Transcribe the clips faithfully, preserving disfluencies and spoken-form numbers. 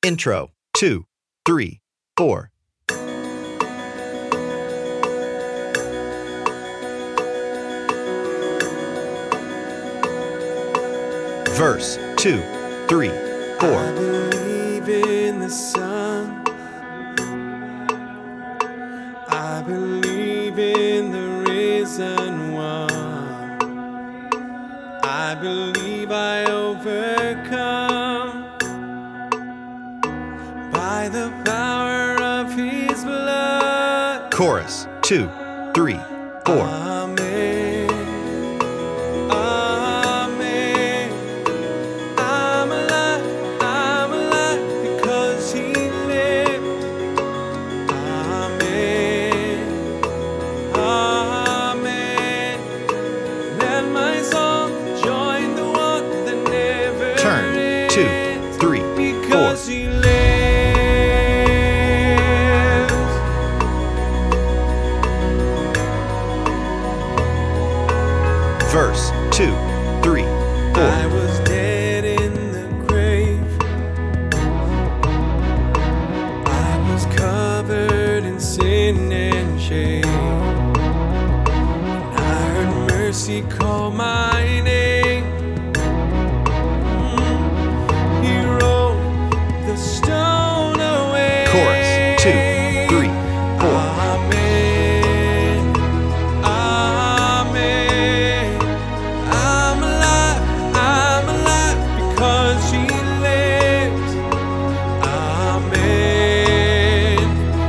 Intro, two, three, four. Verse, two, three, four. I believe in the sun. I believe in the risen one. I believe I overcome by the power of his blood. Chorus, two, three, four. Amen. Amen. I'm alive. I'm alive because he lived. Amen. Amen. Let my song join the one that never Turn, two, three, because four. he lives. Verse, two, three, I four. was dead in the grave. I was covered in sin and shame. And I heard mercy call my name. Mm. He rolled the stone away. Chorus, two, three, four. Amen. Amen. I'm alive. I'm alive because he lives. Amen.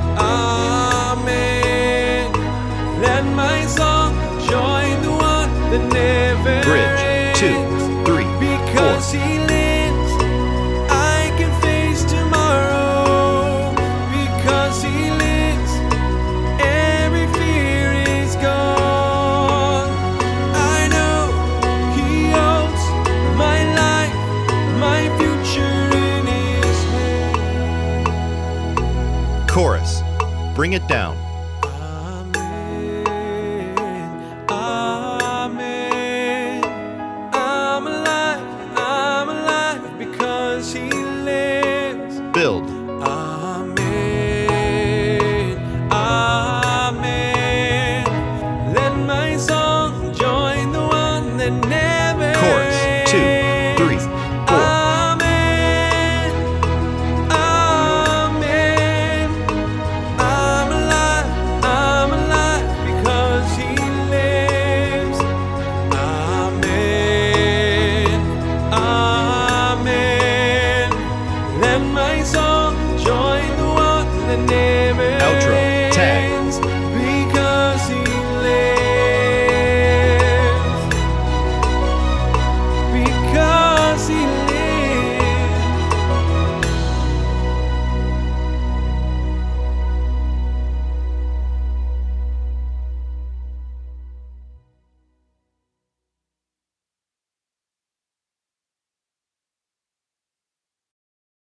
Amen. Let my song join the one that never Bridge, two, three, because four. he lives, I can face tomorrow. Because he lives, every fear is gone. I know he holds my life, my future in his hand. Chorus, bring it down. Amen. Amen. I'm alive. I'm alive because he lives. Build, Amen. Amen. Let my song join the one that never Chorus, two, three, ends. four. Amen. Amen. I'm alive. I'm alive because he lives. Amen. Amen. Let my song join the one that never Outro.